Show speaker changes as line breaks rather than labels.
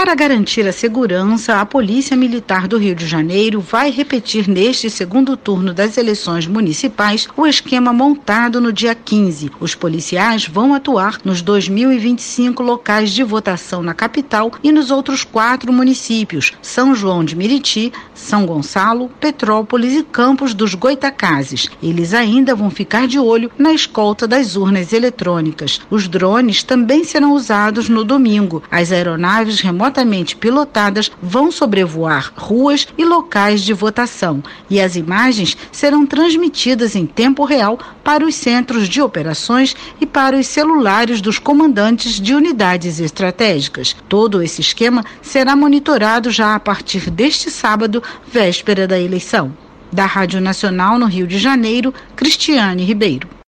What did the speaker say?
Para garantir a segurança, a Polícia Militar do Rio de Janeiro vai repetir neste segundo turno das eleições municipais o esquema montado no dia 15. Os policiais vão atuar nos 2.025 locais de votação na capital e nos outros 4 municípios: São João de Meriti, São Gonçalo, Petrópolis e Campos dos Goitacazes. Eles ainda vão ficar de olho na escolta das urnas eletrônicas. Os drones também serão usados no domingo. As aeronaves remotamente pilotadas vão sobrevoar ruas e locais de votação, e as imagens serão transmitidas em tempo real para os centros de operações e para os celulares dos comandantes de unidades estratégicas. Todo esse esquema será monitorado já a partir deste sábado, véspera da eleição. Da Rádio Nacional no Rio de Janeiro, Cristiane Ribeiro.